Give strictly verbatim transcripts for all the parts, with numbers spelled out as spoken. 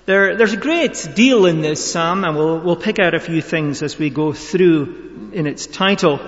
There, there's a great deal in this psalm, and we'll, we'll pick out a few things as we go through in its title.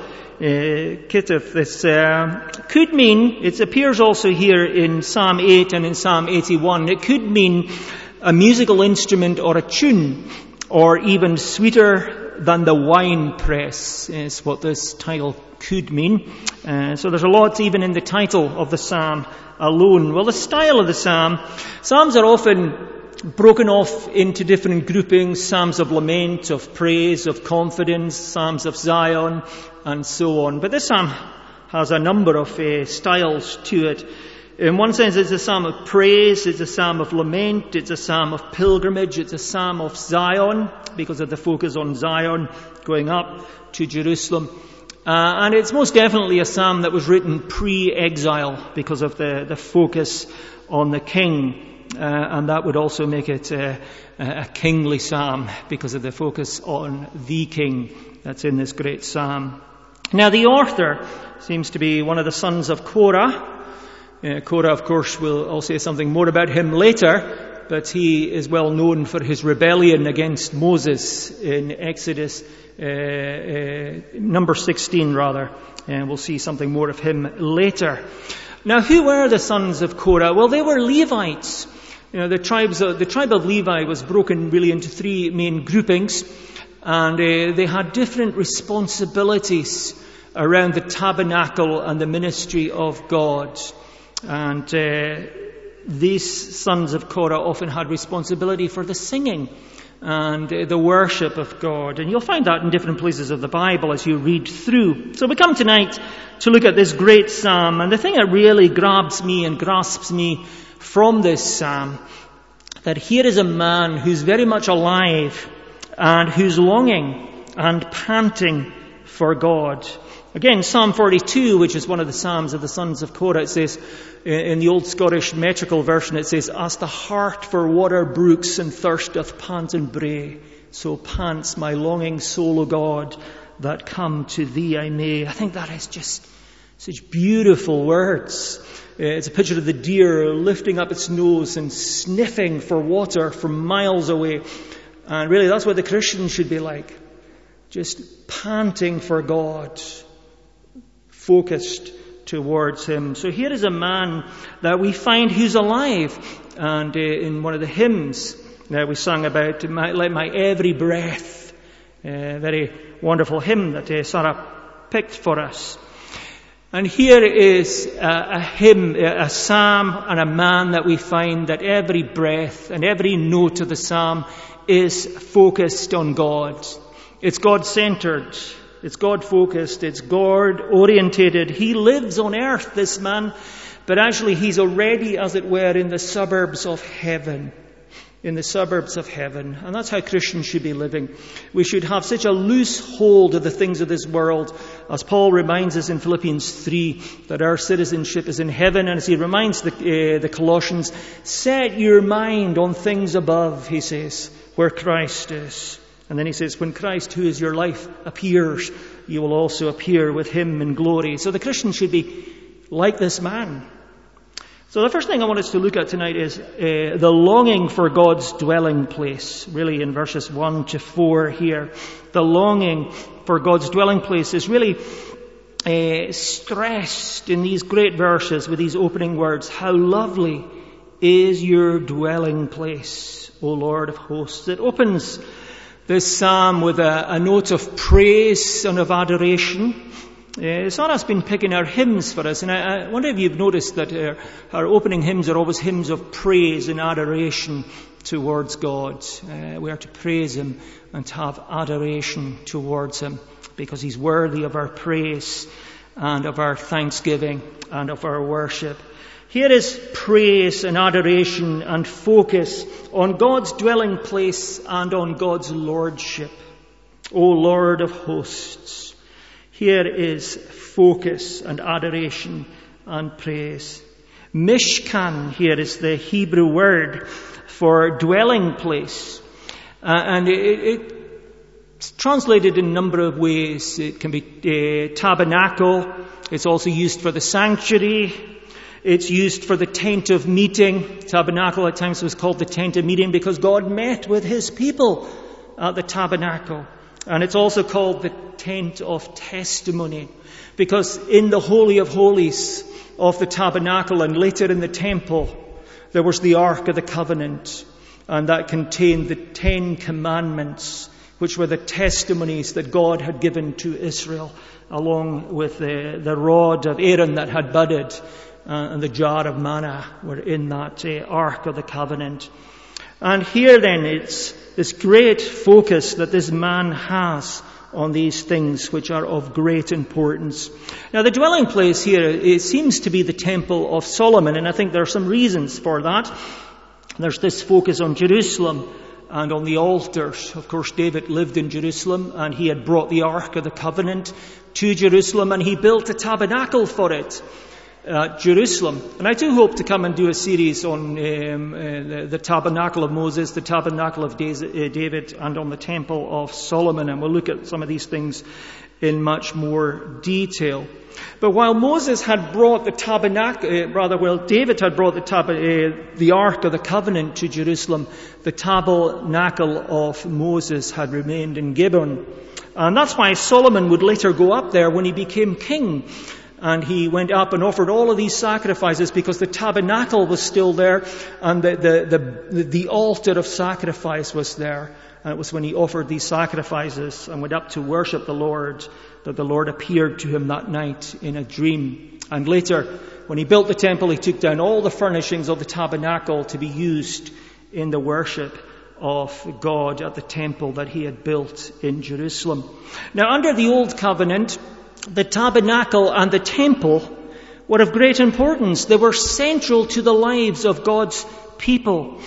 Uh, Kittif, this uh, could mean, it appears also here in Psalm eight and in Psalm eighty-one, it could mean a musical instrument or a tune, or even sweeter than the wine press is what this title could mean. Uh, so there's a lot even in the title of the psalm alone. Well, the style of the psalm, psalms are often broken off into different groupings: psalms of lament, of praise, of confidence, psalms of Zion, and so on. But this psalm has a number of uh, styles to it. In one sense, it's a psalm of praise, it's a psalm of lament, it's a psalm of pilgrimage, it's a psalm of Zion, because of the focus on Zion, going up to Jerusalem. Uh, and it's most definitely a psalm that was written pre-exile, because of the, the focus on the king. Uh, and that would also make it uh, a kingly psalm, because of the focus on the king that's in this great psalm. Now, the author seems to be one of the sons of Korah. Uh, Korah, of course, will I'll say something more about him later, but he is well known for his rebellion against Moses in Exodus uh, uh, number sixteen, rather. And we'll see something more of him later. Now, who were the sons of Korah? Well, they were Levites. You know, the tribes, uh, the tribe of Levi was broken really into three main groupings, and uh, they had different responsibilities around the tabernacle and the ministry of God. And uh, these sons of Korah often had responsibility for the singing and uh, the worship of God. And you'll find that in different places of the Bible as you read through. So we come tonight to look at this great psalm. And the thing that really grabs me and grasps me from this psalm, that here is a man who's very much alive and who's longing and panting for God. Again, Psalm forty-two, which is one of the psalms of the sons of Korah, it says, in the Old Scottish metrical version, it says, "As the hart for water brooks and thirsteth pant and bray, so pants my longing soul, O God, that come to thee I may." I think that is just such beautiful words. It's a picture of the deer lifting up its nose and sniffing for water from miles away. And really, that's what the Christian should be like. Just panting for God, focused towards him. So here is a man that we find who's alive. And uh, in one of the hymns that we sang about, my, like my every breath, a very wonderful hymn that uh, Sarah picked for us. And here is a, a hymn, a psalm and a man that we find that every breath and every note of the psalm is focused on God. It's God-centered. It's God-focused. It's God-orientated. He lives on earth, this man, but actually he's already, as it were, in the suburbs of heaven. In the suburbs of heaven. And that's how Christians should be living. We should have such a loose hold of the things of this world, as Paul reminds us in Philippians three, that our citizenship is in heaven. And as he reminds the, uh, the Colossians, set your mind on things above, he says, where Christ is. And then he says, when Christ, who is your life, appears, you will also appear with him in glory. So the Christian should be like this man. So the first thing I want us to look at tonight is uh, the longing for God's dwelling place, really in verses one to four here. The longing for God's dwelling place is really uh, stressed in these great verses with these opening words. How lovely is your dwelling place, O Lord of hosts. It opens this psalm with a, a note of praise and of adoration. Uh, Sarah's been picking our hymns for us, and I, I wonder if you've noticed that our, our opening hymns are always hymns of praise and adoration towards God. Uh, we are to praise him and to have adoration towards him, because he's worthy of our praise and of our thanksgiving and of our worship. Here is praise and adoration and focus on God's dwelling place and on God's lordship. O Lord of hosts. Here is focus and adoration and praise. Mishkan here is the Hebrew word for dwelling place. Uh, and it, it, it's translated in a number of ways. It can be uh, tabernacle. It's also used for the sanctuary. It's used for the tent of meeting. Tabernacle at times was called the tent of meeting because God met with his people at the tabernacle. And it's also called the tent of testimony because in the Holy of Holies of the tabernacle and later in the temple, there was the Ark of the Covenant, and that contained the Ten Commandments, which were the testimonies that God had given to Israel, along with the, the rod of Aaron that had budded, uh, and the jar of manna were in that uh, Ark of the Covenant. And here then it's this great focus that this man has on these things which are of great importance. Now the dwelling place here, it seems to be the Temple of Solomon, and I think there are some reasons for that. There's this focus on Jerusalem and on the altars. Of course, David lived in Jerusalem and he had brought the Ark of the Covenant to Jerusalem and he built a tabernacle for it at Jerusalem. And I do hope to come and do a series on um, uh, the, the tabernacle of Moses, the tabernacle of David, and on the temple of Solomon. And we'll look at some of these things in much more detail. But while Moses had brought the tabernacle, uh, rather, well, David had brought the, tab- uh, the Ark of the Covenant to Jerusalem, the tabernacle of Moses had remained in Gibeon. And that's why Solomon would later go up there when he became king. And he went up and offered all of these sacrifices because the tabernacle was still there and the, the, the, the altar of sacrifice was there. And it was when he offered these sacrifices and went up to worship the Lord that the Lord appeared to him that night in a dream. And later, when he built the temple, he took down all the furnishings of the tabernacle to be used in the worship of God at the temple that he had built in Jerusalem. Now, under the Old Covenant, the tabernacle and the temple were of great importance. They were central to the lives of God's people.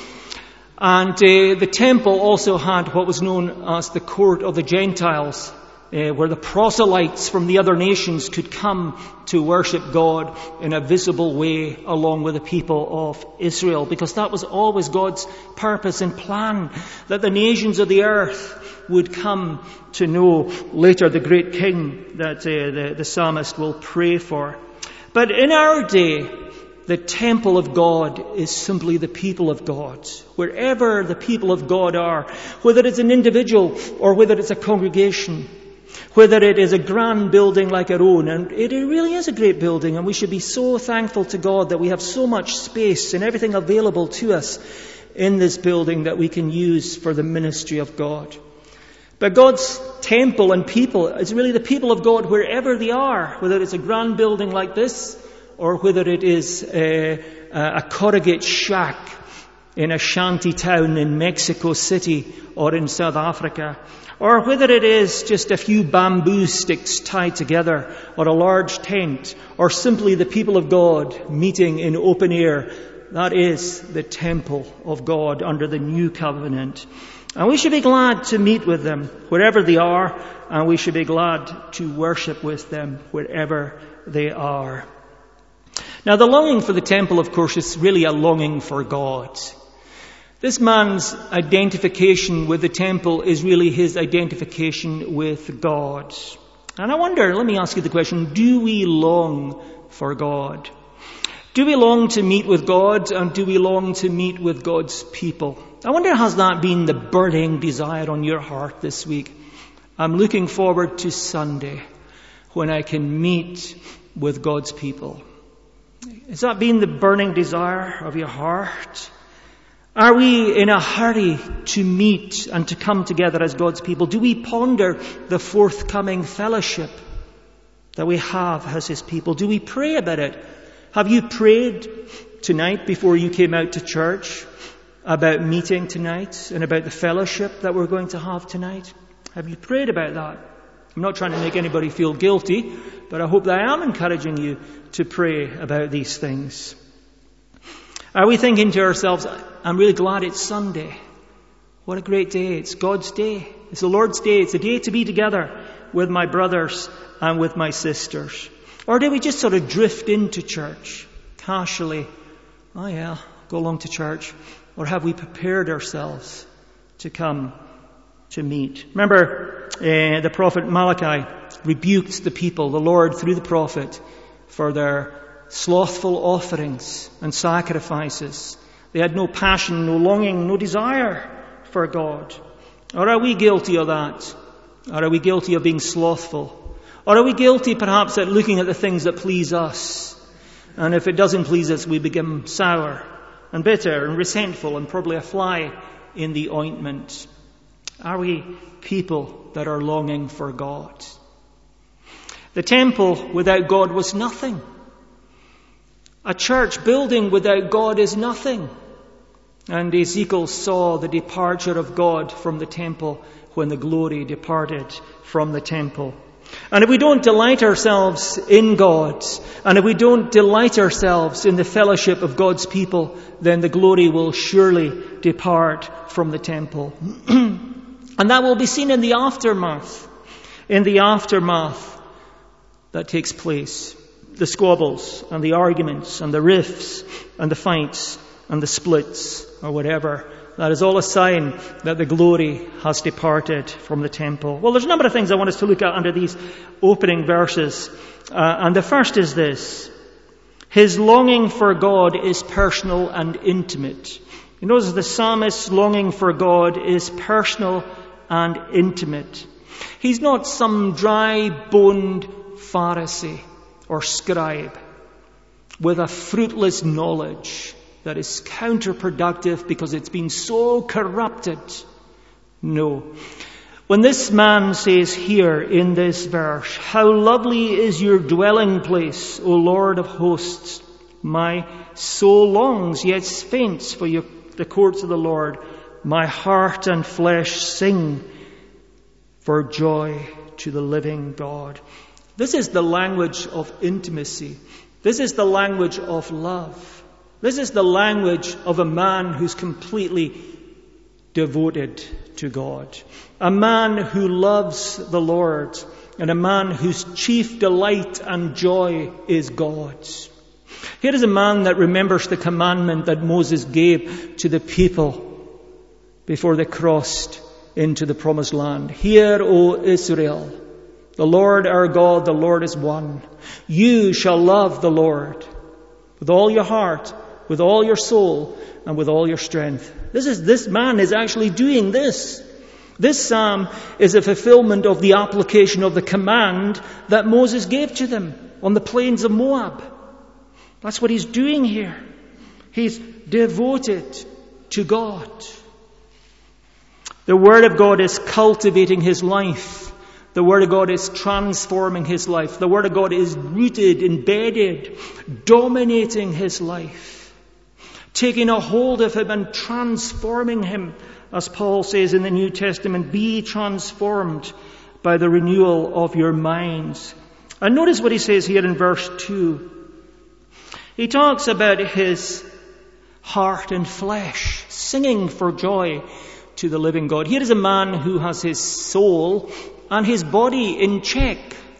And uh, the temple also had what was known as the court of the Gentiles, uh, where the proselytes from the other nations could come to worship God in a visible way along with the people of Israel, because that was always God's purpose and plan, that the nations of the earth would come to know later the great king that uh, the, the psalmist will pray for. But in our day, the temple of God is simply the people of God. Wherever the people of God are, whether it's an individual or whether it's a congregation, whether it is a grand building like our own, and it really is a great building, and we should be so thankful to God that we have so much space and everything available to us in this building that we can use for the ministry of God. But God's temple and people is really the people of God wherever they are, whether it's a grand building like this or whether it is a, a corrugate shack in a shanty town in Mexico City or in South Africa, or whether it is just a few bamboo sticks tied together or a large tent, or simply the people of God meeting in open air. That is the temple of God under the new covenant. And we should be glad to meet with them wherever they are, and we should be glad to worship with them wherever they are. Now, the longing for the temple, of course, is really a longing for God. This man's identification with the temple is really his identification with God. And I wonder, let me ask you the question, do we long for God? Do we long to meet with God, and do we long to meet with God's people? I wonder, has that been the burning desire on your heart this week? I'm looking forward to Sunday when I can meet with God's people. Has that been the burning desire of your heart? Are we in a hurry to meet and to come together as God's people? Do we ponder the forthcoming fellowship that we have as His people? Do we pray about it? Have you prayed tonight before you came out to church about meeting tonight and about the fellowship that we're going to have tonight? Have you prayed about that? I'm not trying to make anybody feel guilty, but I hope that I am encouraging you to pray about these things. Are we thinking to ourselves, I'm really glad it's Sunday. What a great day. It's God's day. It's the Lord's day. It's a day to be together with my brothers and with my sisters. Or do we just sort of drift into church casually? Oh yeah, go along to church. Or have we prepared ourselves to come to meet? Remember, uh, the prophet Malachi rebuked the people, the Lord through the prophet, for their slothful offerings and sacrifices. They had no passion, no longing, no desire for God. Or are we guilty of that? Or are we guilty of being slothful? Or are we guilty perhaps at looking at the things that please us? And if it doesn't please us, we become sour and bitter and resentful and probably a fly in the ointment. Are we people that are longing for God? The temple without God was nothing. A church building without God is nothing. And Ezekiel saw the departure of God from the temple when the glory departed from the temple. And if we don't delight ourselves in God, and if we don't delight ourselves in the fellowship of God's people, then the glory will surely depart from the temple. And that will be seen in the aftermath. In the aftermath that takes place. The squabbles and the arguments and the rifts and the fights and the splits or whatever. That is all a sign that the glory has departed from the temple. Well, there's a number of things I want us to look at under these opening verses. Uh, and the first is this. His longing for God is personal and intimate. You notice the psalmist's longing for God is personal and intimate. He's not some dry-boned Pharisee or scribe with a fruitless knowledge that is counterproductive because it's been so corrupted. No. When this man says here in this verse, "How lovely is your dwelling place, O Lord of hosts. My soul longs, yet faints for your, the courts of the Lord. My heart and flesh sing for joy to the living God." This is the language of intimacy. This is the language of love. This is the language of a man who's completely devoted to God. A man who loves the Lord, and a man whose chief delight and joy is God. Here is a man that remembers the commandment that Moses gave to the people before they crossed into the promised land. "Hear, O Israel, the Lord our God, the Lord is one. You shall love the Lord with all your heart, with all your soul, and with all your strength." This is, this man is actually doing this. This psalm is a fulfillment of the application of the command that Moses gave to them on the plains of Moab. That's what he's doing here. He's devoted to God. The Word of God is cultivating his life. The Word of God is transforming his life. The Word of God is rooted, embedded, dominating his life, taking a hold of him and transforming him. As Paul says in the New Testament, "Be transformed by the renewal of your minds." And notice what he says here in verse two. He talks about his heart and flesh singing for joy to the living God. Here is a man who has his soul and his body in check.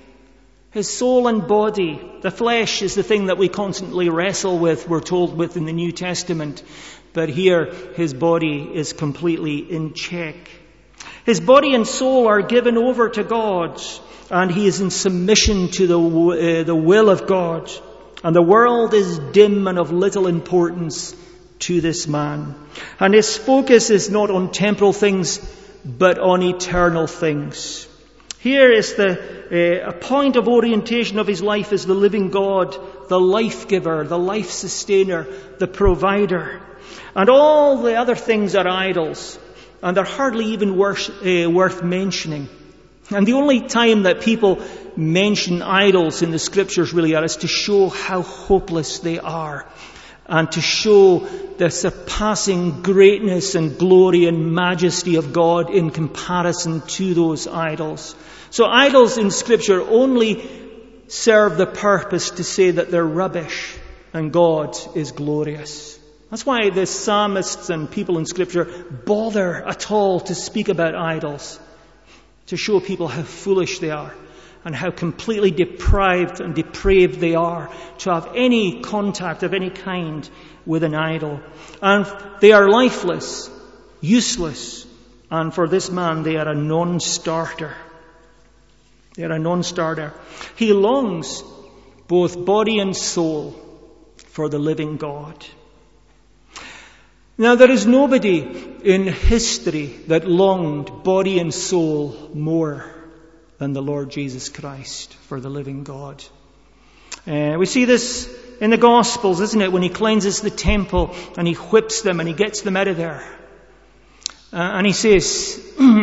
His soul and body. The flesh is the thing that we constantly wrestle with, we're told with in the New Testament. But here, his body is completely in check. His body and soul are given over to God, and he is in submission to the, uh, the will of God. And the world is dim and of little importance to this man. And his focus is not on temporal things, but on eternal things. Here is the uh, a point of orientation of his life is the living God, the life giver, the life sustainer, the provider. And all the other things are idols, and they're hardly even worth, uh, worth mentioning. And the only time that people mention idols in the Scriptures really are is to show how hopeless they are, and to show the surpassing greatness and glory and majesty of God in comparison to those idols. So idols in Scripture only serve the purpose to say that they're rubbish and God is glorious. That's why the psalmists and people in Scripture bother at all to speak about idols, to show people how foolish they are and how completely deprived and depraved they are to have any contact of any kind with an idol. And they are lifeless, useless, and for this man they are a non-starter. They are a non-starter. He longs both body and soul, for the living God. Now, there is nobody in history that longed body and soul more than the Lord Jesus Christ for the living God. Uh, we see this in the Gospels, isn't it? When he cleanses the temple and he whips them and he gets them out of there. Uh, and he says,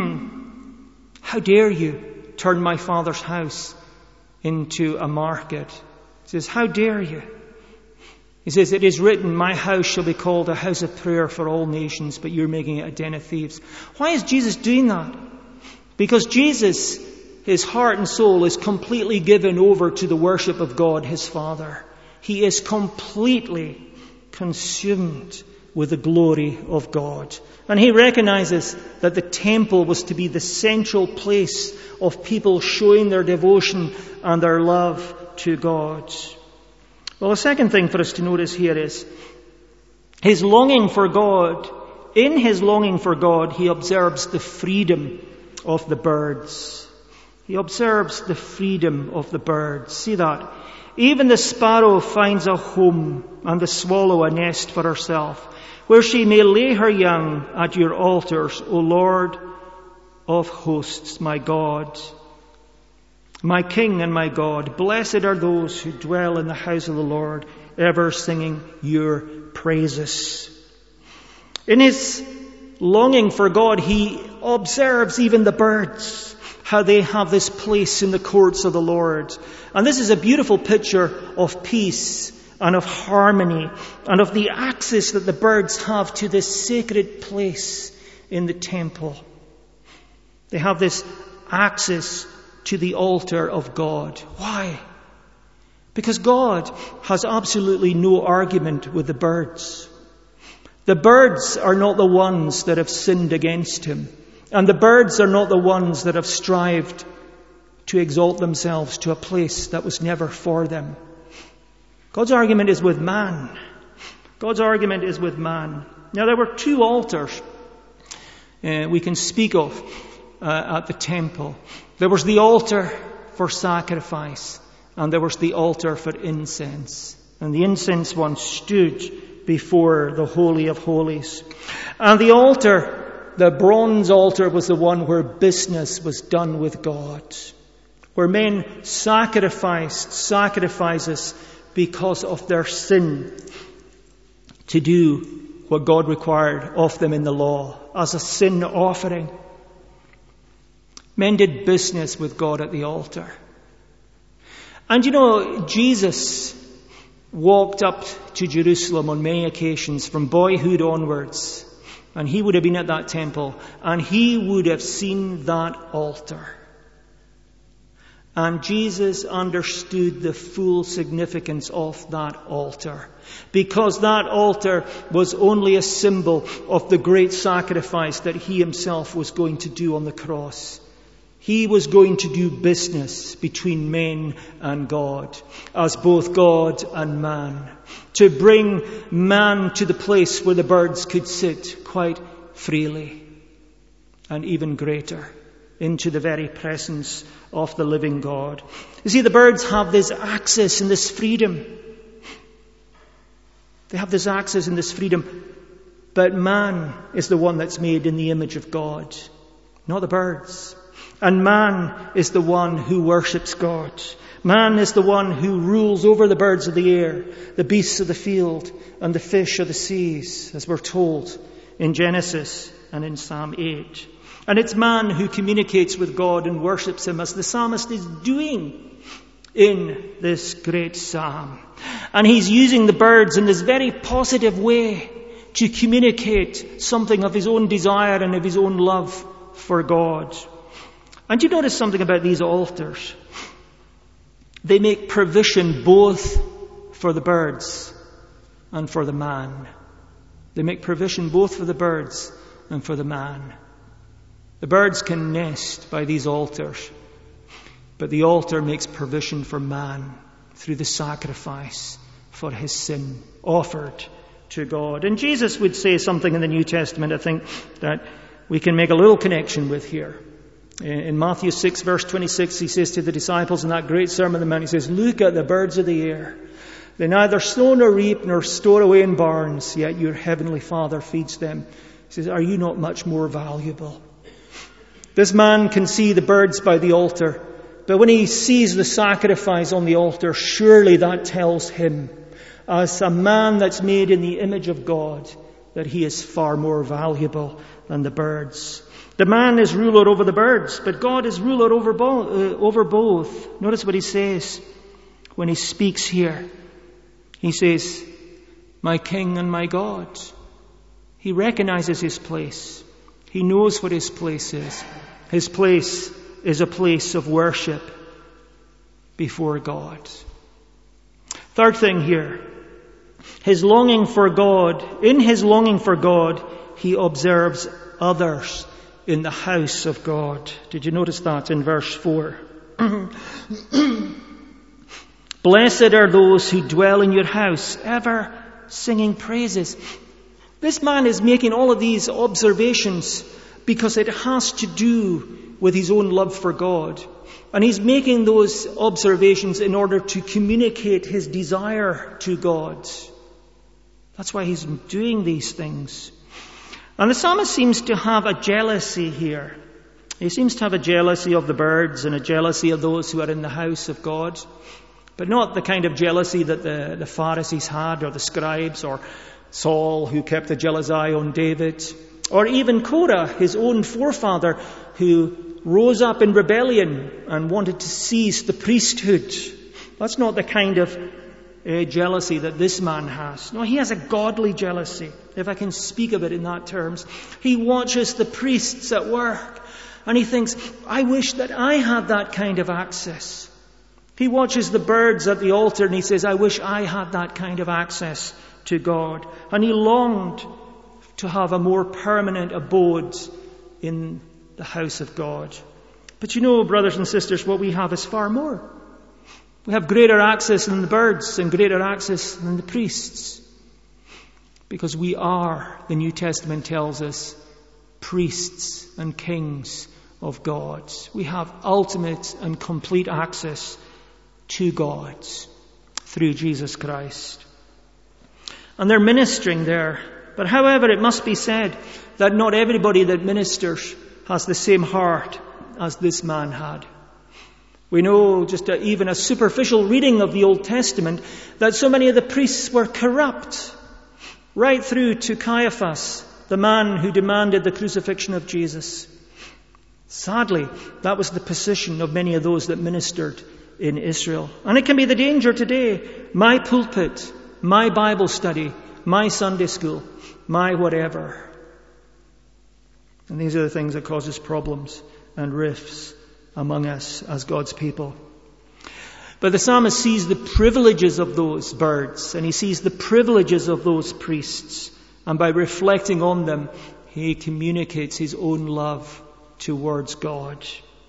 how dare you turn my Father's house into a market? He says, how dare you? He says, it is written, my house shall be called a house of prayer for all nations, but you're making it a den of thieves. Why is Jesus doing that? Because Jesus, his heart and soul, is completely given over to the worship of God, his Father. He is completely consumed with the glory of God. And he recognizes that the temple was to be the central place of people showing their devotion and their love to God. Well, the second thing for us to notice here is his longing for God. In his longing for God, he observes the freedom of the birds. He observes the freedom of the birds. See that? Even the sparrow finds a home and the swallow a nest for herself, where she may lay her young at your altars, O Lord of hosts, my God. My King and my God, blessed are those who dwell in the house of the Lord, ever singing your praises. In his longing for God, he observes even the birds, how they have this place in the courts of the Lord. And this is a beautiful picture of peace and of harmony and of the access that the birds have to this sacred place in the temple. They have this access to the altar of God. Why? Because God has absolutely no argument with the birds. The birds are not the ones that have sinned against him. And the birds are not the ones that have strived to exalt themselves to a place that was never for them. God's argument is with man. God's argument is with man. Now, there were two altars uh, we can speak of uh, at the temple. There was the altar for sacrifice, and there was the altar for incense. And the incense one stood before the Holy of Holies. And the altar, the bronze altar, was the one where business was done with God, where men sacrificed sacrifices because of their sin to do what God required of them in the law as a sin offering. Men did business with God at the altar. And you know, Jesus walked up to Jerusalem on many occasions from boyhood onwards, and he would have been at that temple, and he would have seen that altar. And Jesus understood the full significance of that altar, because that altar was only a symbol of the great sacrifice that he himself was going to do on the cross. He was going to do business between men and God, as both God and man, to bring man to the place where the birds could sit quite freely, and even greater, into the very presence of the living God. You see, the birds have this access and this freedom. They have this access and this freedom, but man is the one that's made in the image of God, not the birds. And man is the one who worships God. Man is the one who rules over the birds of the air, the beasts of the field, and the fish of the seas, as we're told in Genesis and in Psalm eight. And it's man who communicates with God and worships him, as the psalmist is doing in this great psalm. And he's using the birds in this very positive way to communicate something of his own desire and of his own love for God. And you notice something about these altars. They make provision both for the birds and for the man. They make provision both for the birds and for the man. The birds can nest by these altars, but the altar makes provision for man through the sacrifice for his sin offered to God. And Jesus would say something in the New Testament, I think, that we can make a little connection with here. In Matthew six, verse twenty-six, he says to the disciples in that great Sermon on the Mount, he says, "Look at the birds of the air. They neither sow nor reap nor store away in barns, yet your heavenly Father feeds them." He says, "Are you not much more valuable?" This man can see the birds by the altar, but when he sees the sacrifice on the altar, surely that tells him, as a man that's made in the image of God, that he is far more valuable than the birds. The man is ruler over the birds, but God is ruler over both. Uh, over both. Notice what he says when he speaks here. He says, "My King and my God." He recognizes his place. He knows what his place is. His place is a place of worship before God. Third thing here, his longing for God. In his longing for God, he observes others in the house of God. Did you notice that in verse four? "Blessed are those who dwell in your house, ever singing praises." This man is making all of these observations because it has to do with his own love for God. And he's making those observations in order to communicate his desire to God. That's why he's doing these things. And the psalmist seems to have a jealousy here. He seems to have a jealousy of the birds and a jealousy of those who are in the house of God. But not the kind of jealousy that the, the Pharisees had, or the scribes, or Saul, who kept a jealous eye on David, or even Korah, his own forefather, who rose up in rebellion and wanted to seize the priesthood. That's not the kind of uh, jealousy that this man has. No, he has a godly jealousy, if I can speak of it in that terms. He watches the priests at work, and he thinks, "I wish that I had that kind of access." He watches the birds at the altar, and he says, "I wish I had that kind of access to God." And he longed to have a more permanent abode in the house of God. But you know, brothers and sisters, what we have is far more. We have greater access than the birds and greater access than the priests. Because we are, the New Testament tells us, priests and kings of God. We have ultimate and complete access to God through Jesus Christ. And they're ministering there. But however, it must be said that not everybody that ministers has the same heart as this man had. We know, just a, even a superficial reading of the Old Testament, that so many of the priests were corrupt, right through to Caiaphas, the man who demanded the crucifixion of Jesus. Sadly, that was the position of many of those that ministered in Israel. And it can be the danger today. My pulpit, my Bible study, my Sunday school, my whatever. And these are the things that causes problems and rifts among us as God's people. But the psalmist sees the privileges of those birds, and he sees the privileges of those priests. And by reflecting on them, he communicates his own love towards God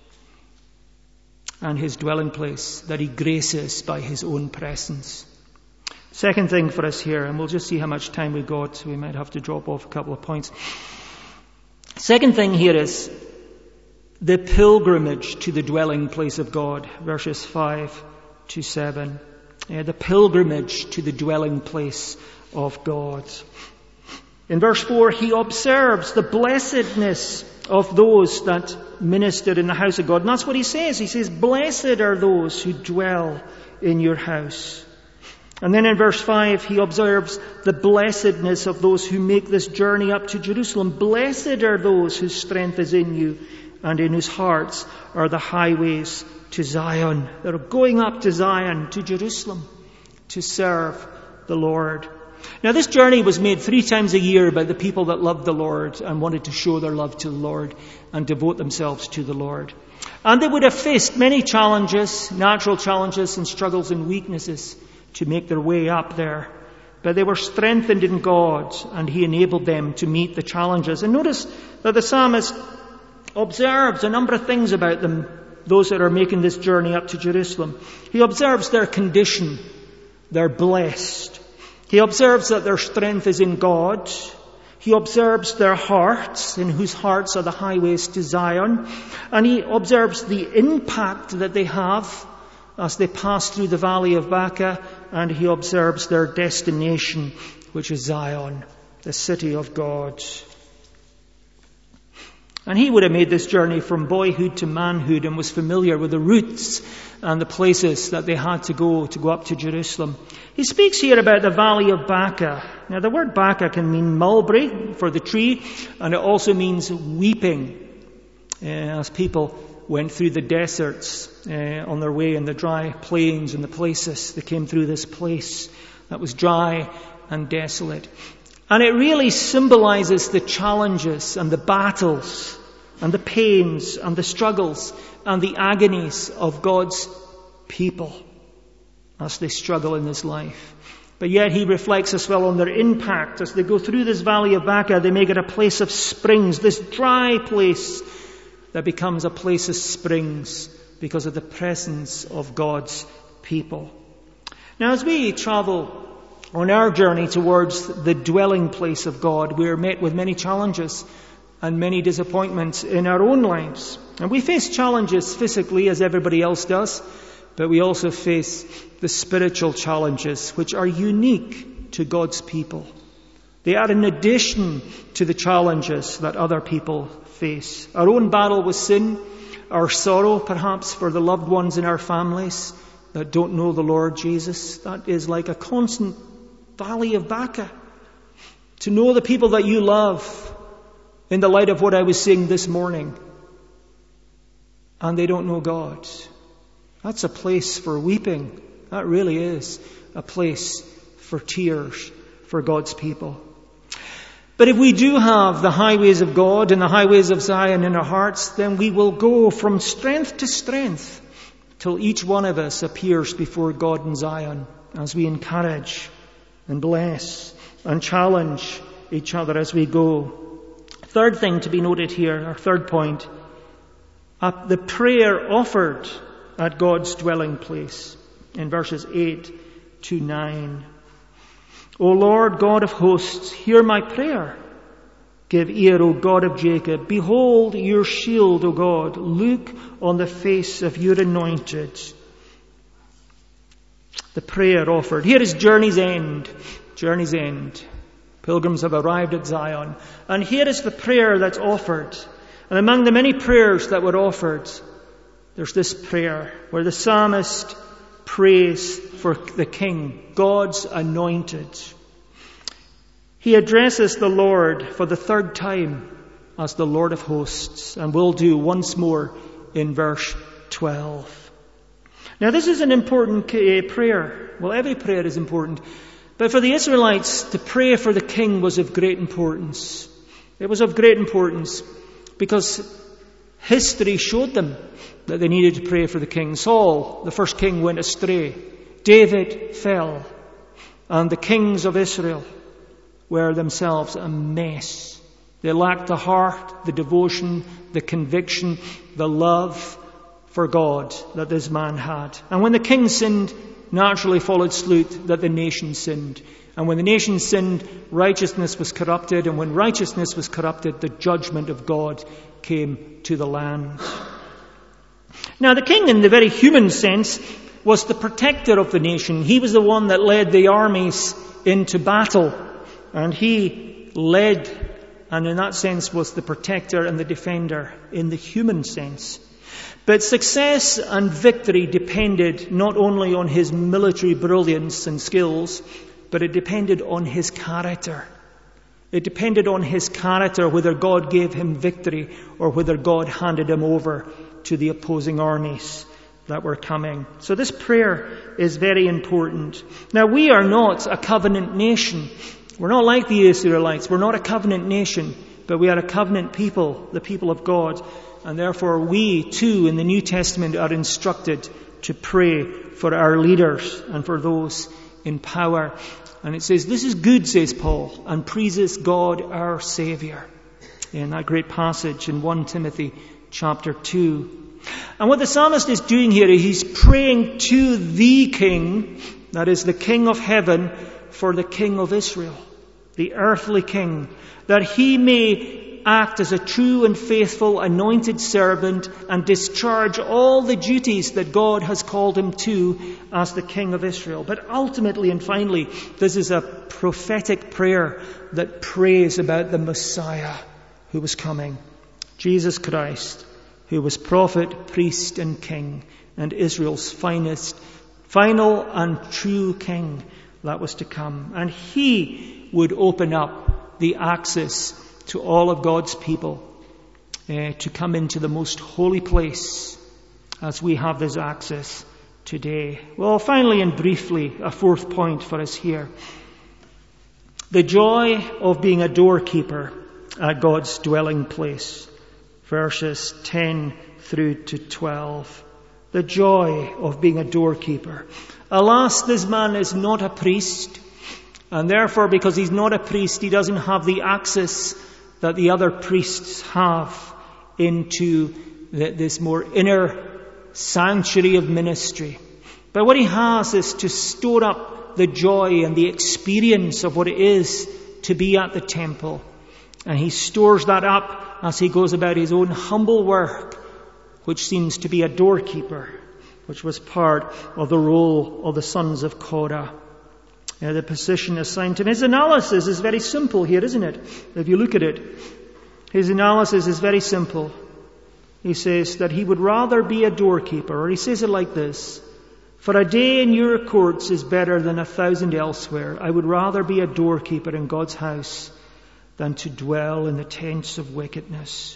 and his dwelling place that he graces by his own presence. Second thing for us here, and we'll just see how much time we've got, so we might have to drop off a couple of points. Second thing here is the pilgrimage to the dwelling place of God, verses five to seven. Yeah, the pilgrimage to the dwelling place of God. In verse four, he observes the blessedness of those that ministered in the house of God. And that's what he says. He says, "Blessed are those who dwell in your house." And then in verse five, he observes the blessedness of those who make this journey up to Jerusalem. "Blessed are those whose strength is in you, and in whose hearts are the highways to Zion." They're going up to Zion, to Jerusalem, to serve the Lord. Now, this journey was made three times a year by the people that loved the Lord and wanted to show their love to the Lord and devote themselves to the Lord. And they would have faced many challenges, natural challenges and struggles and weaknesses to make their way up there. But they were strengthened in God, and he enabled them to meet the challenges. And notice that the psalmist observes a number of things about them, those that are making this journey up to Jerusalem. He observes their condition. They're blessed. He observes that their strength is in God. He observes their hearts, in whose hearts are the highways to Zion. And he observes the impact that they have as they pass through the valley of Baca. And he observes their destination, which is Zion, the city of God. And he would have made this journey from boyhood to manhood and was familiar with the routes and the places that they had to go to go up to Jerusalem. He speaks here about the valley of Baca. Now the word Baca can mean mulberry for the tree, and it also means weeping, uh, as people went through the deserts uh, on their way in the dry plains and the places. They came through this place that was dry and desolate. And it really symbolizes the challenges and the battles and the pains and the struggles and the agonies of God's people as they struggle in this life. But yet he reflects as well on their impact. As they go through this valley of Baca, they make it a place of springs, this dry place that becomes a place of springs because of the presence of God's people. Now as we travel on our journey towards the dwelling place of God, we are met with many challenges and many disappointments in our own lives. And we face challenges physically as everybody else does, but we also face the spiritual challenges which are unique to God's people. They are in addition to the challenges that other people face. Our own battle with sin, our sorrow perhaps for the loved ones in our families that don't know the Lord Jesus, that is like a constant valley of Baca. To know the people that you love in the light of what I was saying this morning, and they don't know God. That's a place for weeping. That really is a place for tears for God's people. But if we do have the highways of God and the highways of Zion in our hearts, then we will go from strength to strength till each one of us appears before God in Zion as we encourage and bless and challenge each other as we go. Third thing to be noted here, our third point, uh, the prayer offered at God's dwelling place in verses eight to nine. O Lord God of hosts, hear my prayer. Give ear, O God of Jacob. Behold your shield, O God. Look on the face of your anointed. The prayer offered. Here is journey's end. Journey's end. Pilgrims have arrived at Zion. And here is the prayer that's offered. And among the many prayers that were offered, there's this prayer where the psalmist prays for the king, God's anointed. He addresses the Lord for the third time as the Lord of hosts, and will do once more in verse twelve. Now this is an important prayer. Well, every prayer is important. But for the Israelites, to pray for the king was of great importance. It was of great importance because history showed them that they needed to pray for the king. Saul, the first king, went astray. David fell. And the kings of Israel were themselves a mess. They lacked the heart, the devotion, the conviction, the love for God that this man had. And when the king sinned, naturally followed suit that the nation sinned. And when the nation sinned, righteousness was corrupted. And when righteousness was corrupted, the judgment of God came to the land. Now the king, in the very human sense, was the protector of the nation. He was the one that led the armies into battle. And he led, and in that sense was the protector and the defender in the human sense. But success and victory depended not only on his military brilliance and skills, but it depended on his character. It depended on his character whether God gave him victory or whether God handed him over to the opposing armies that were coming. So this prayer is very important. Now we are not a covenant nation. We're not like the Israelites. We're not a covenant nation, but we are a covenant people, the people of God. And therefore we too in the New Testament are instructed to pray for our leaders and for those in power. And it says, this is good, says Paul, and praises God our Saviour. In that great passage in First Timothy chapter two. And what the psalmist is doing here, he's praying to the King, that is the King of heaven, for the King of Israel. the earthly king, that he may act as a true and faithful anointed servant and discharge all the duties that God has called him to as the king of Israel. But ultimately and finally, this is a prophetic prayer that prays about the Messiah who was coming, Jesus Christ, who was prophet, priest, and king, and Israel's finest, final and true king that was to come. And he would open up the access to all of God's people uh, to come into the most holy place as we have this access today. Well, finally and briefly, a fourth point for us here. The joy of being a doorkeeper at God's dwelling place. Verses ten through to twelve. The joy of being a doorkeeper. Alas, this man is not a priest, and therefore, because he's not a priest, he doesn't have the access that the other priests have into the, this more inner sanctuary of ministry. But what he has is to store up the joy and the experience of what it is to be at the temple. And he stores that up as he goes about his own humble work, which seems to be a doorkeeper, which was part of the role of the sons of Korah. Uh, the position assigned to him. His analysis is very simple here, isn't it? If you look at it, his analysis is very simple. He says that he would rather be a doorkeeper, or he says it like this: for a day in your courts is better than a thousand elsewhere. I would rather be a doorkeeper in God's house than to dwell in the tents of wickedness.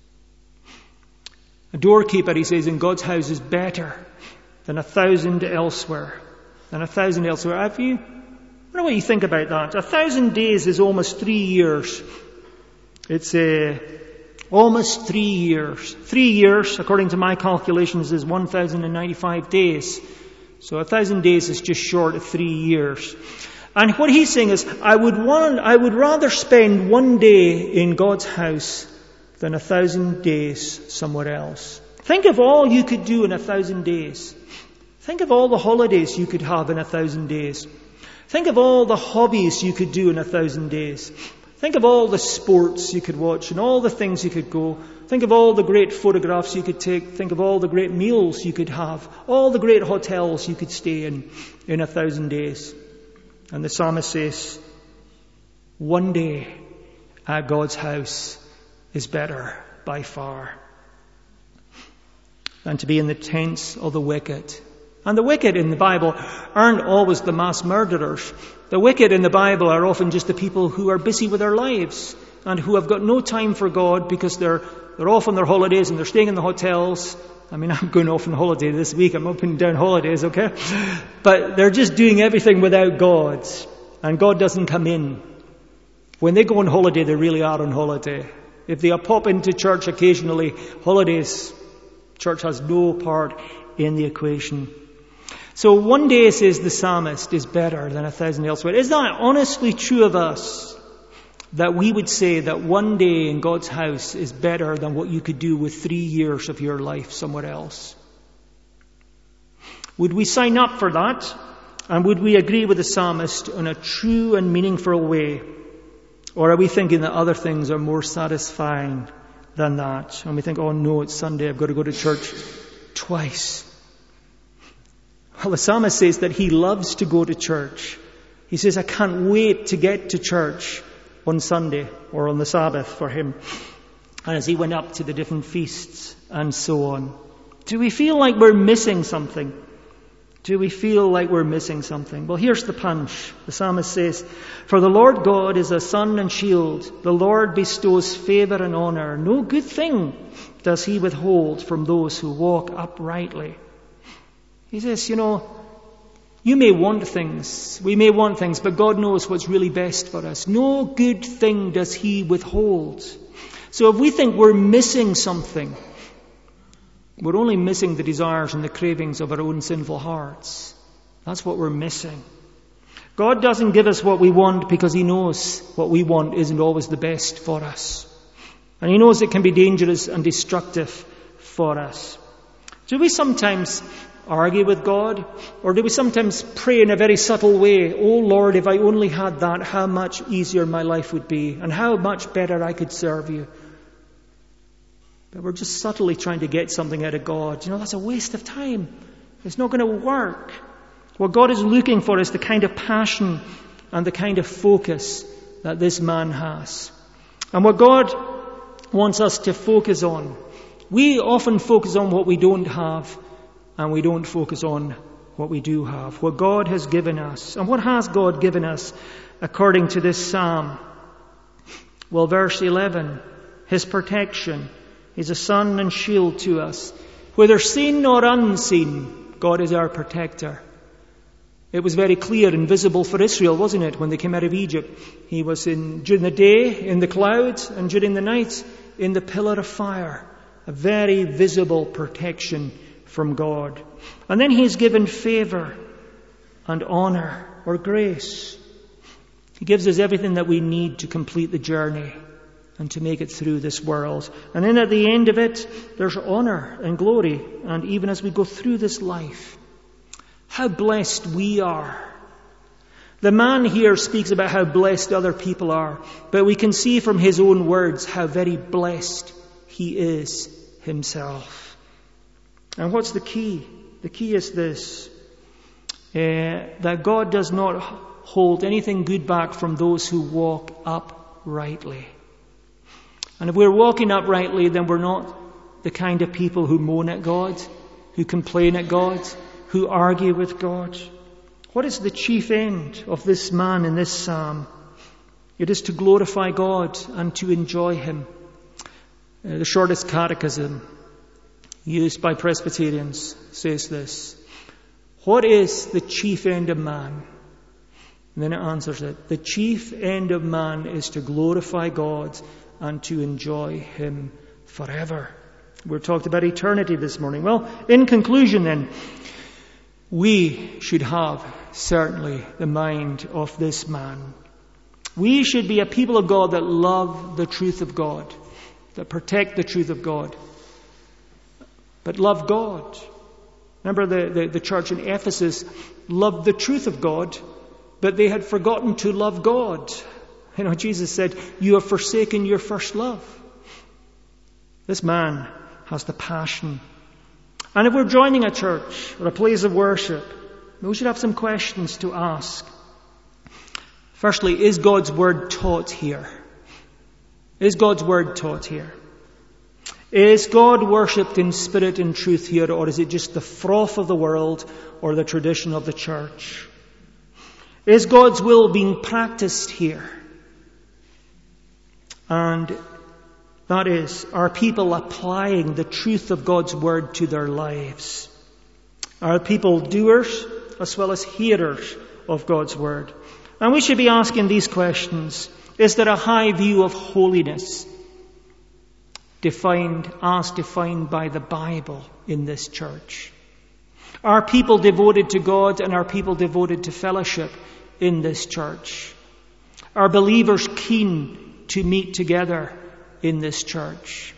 A doorkeeper, he says, in God's house is better than a thousand elsewhere. Than a thousand elsewhere. Have you, I don't know what you think about that. A thousand days is almost three years. It's uh, almost three years. Three years, according to my calculations, is one thousand ninety-five days. So a thousand days is just short of three years. And what he's saying is, I would want, I would rather spend one day in God's house than a thousand days somewhere else. Think of all you could do in a thousand days. Think of all the holidays you could have in a thousand days. Think of all the hobbies you could do in a thousand days. Think of all the sports you could watch and all the things you could go. Think of all the great photographs you could take. Think of all the great meals you could have. All the great hotels you could stay in in a thousand days. And the psalmist says, one day at God's house is better by far than to be in the tents of the wicked. And the wicked in the Bible aren't always the mass murderers. The wicked in the Bible are often just the people who are busy with their lives and who have got no time for God because they're they're off on their holidays and they're staying in the hotels. I mean, I'm going off on holiday this week. I'm up and down holidays, okay? But they're just doing everything without God. And God doesn't come in. When they go on holiday, they really are on holiday. If they pop into church occasionally, holidays, church has no part in the equation. So one day, says the psalmist, is better than a thousand elsewhere. Is that honestly true of us? That we would say that one day in God's house is better than what you could do with three years of your life somewhere else? Would we sign up for that? And would we agree with the psalmist in a true and meaningful way? Or are we thinking that other things are more satisfying than that? And we think, oh no, it's Sunday, I've got to go to church twice. Well, the psalmist says that he loves to go to church. He says, I can't wait to get to church on Sunday or on the Sabbath for him. And as he went up to the different feasts and so on. Do we feel like we're missing something? Do we feel like we're missing something? Well, here's the punch. The psalmist says, for the Lord God is a sun and shield. The Lord bestows favor and honor. No good thing does he withhold from those who walk uprightly. He says, you know, you may want things, we may want things, but God knows what's really best for us. No good thing does he withhold. So if we think we're missing something, we're only missing the desires and the cravings of our own sinful hearts. That's what we're missing. God doesn't give us what we want because he knows what we want isn't always the best for us. And he knows it can be dangerous and destructive for us. Do we sometimes argue with God? Or do we sometimes pray in a very subtle way, "Oh Lord, if I only had that, how much easier my life would be, and how much better I could serve you." But we're just subtly trying to get something out of God. You know, that's a waste of time. It's not going to work. What God is looking for is the kind of passion and the kind of focus that this man has. And what God wants us to focus on, we often focus on what we don't have, and we don't focus on what we do have, what God has given us. And what has God given us according to this psalm? Well, verse eleven, His protection. He's a sun and shield to us. Whether seen or unseen, God is our protector. It was very clear and visible for Israel, wasn't it, when they came out of Egypt? He was in, during the day in the clouds, and during the night in the pillar of fire. A very visible protection from God. And then He's given favor and honor or grace. He gives us everything that we need to complete the journey and to make it through this world. And then at the end of it, there's honor and glory. And even as we go through this life, how blessed we are. The man here speaks about how blessed other people are, but we can see from his own words how very blessed he is himself. And what's the key? The key is this, uh, that God does not hold anything good back from those who walk uprightly. And if we're walking uprightly, then we're not the kind of people who moan at God, who complain at God, who argue with God. What is the chief end of this man in this psalm? It is to glorify God and to enjoy Him. Uh, the shortest catechism used by Presbyterians says this: what is the chief end of man? And then it answers it. The chief end of man is to glorify God and to enjoy Him forever. We're talked about eternity this morning. Well, in conclusion then, we should have certainly the mind of this man. We should be a people of God that love the truth of God, that protect the truth of God, but love God. Remember the, the, the church in Ephesus loved the truth of God, but they had forgotten to love God. You know, Jesus said, "You have forsaken your first love." This man has the passion. And if we're joining a church or a place of worship, we should have some questions to ask. Firstly, is God's word taught here? Is God's word taught here? Is God worshipped in spirit and truth here, or is it just the froth of the world or the tradition of the church? Is God's will being practiced here? And that is, are people applying the truth of God's word to their lives? Are people doers as well as hearers of God's word? And we should be asking these questions. Is there a high view of holiness defined as defined by the Bible in this church? Are people devoted to God, and are people devoted to fellowship in this church? Are believers keen to meet together in this church?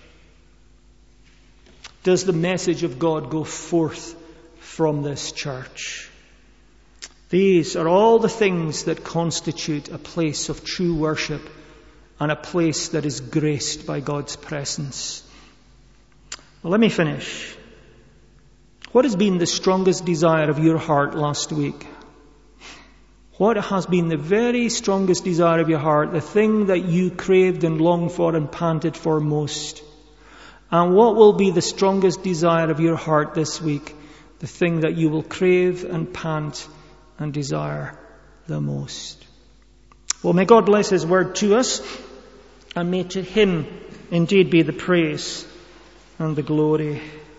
Does the message of God go forth from this church? These are all the things that constitute a place of true worship and a place that is graced by God's presence. Well, let me finish. What has been the strongest desire of your heart last week? What has been the very strongest desire of your heart, the thing that you craved and longed for and panted for most? And what will be the strongest desire of your heart this week, the thing that you will crave and pant and desire the most? Well, may God bless His word to us, and may to Him indeed be the praise and the glory.